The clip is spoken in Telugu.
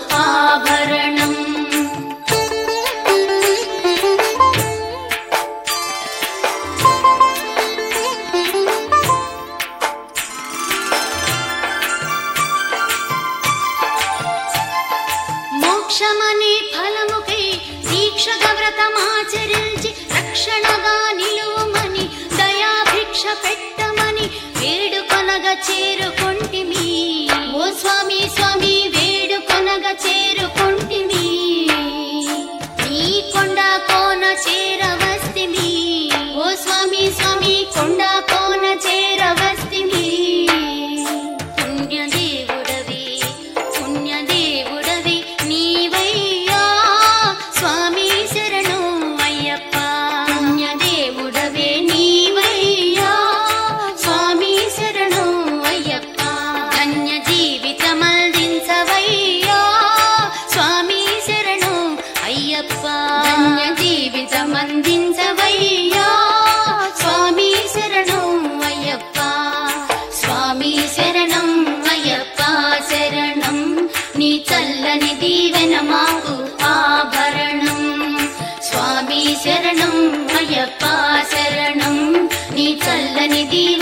ఆభరణం. మోక్షమనే ఫలముకై దీక్షగా వ్రతమాచరించి రక్షణగా నిలువమని దయాభిక్ష పెట్టమని వేడుకొనగా చేరుకొంటిమి. ఓ స్వామి స్వామి వేడుకొనగా చేరుకొంటిమి. నీ కొండ కోన చేరవస్తిమి. ఓ స్వామి స్వామి కొండ కోన చేరవస్తిమి. పుణ్యదేవుడవి పుణ్యదేవుడవి నీవయ్యా స్వామి శరణం అయ్యప్ప. పుణ్యదేవుడవే నీవయ్యా స్వామి శరణం అయ్యప్ప. ధన్య జీవితమందించవయ్యా స్వామి శరణం అయ్యప్ప. ధన్య జీవితమందించవయ్యా స్వామి శరణం అయ్యప్ప. స్వామి శరణం అయ్యప్ప శరణం. నీ చల్లని దీవెన మాకు ఆభరణం. స్వామి శరణం అయ్యప్ప శరణం. నీ చల్లని దీవెన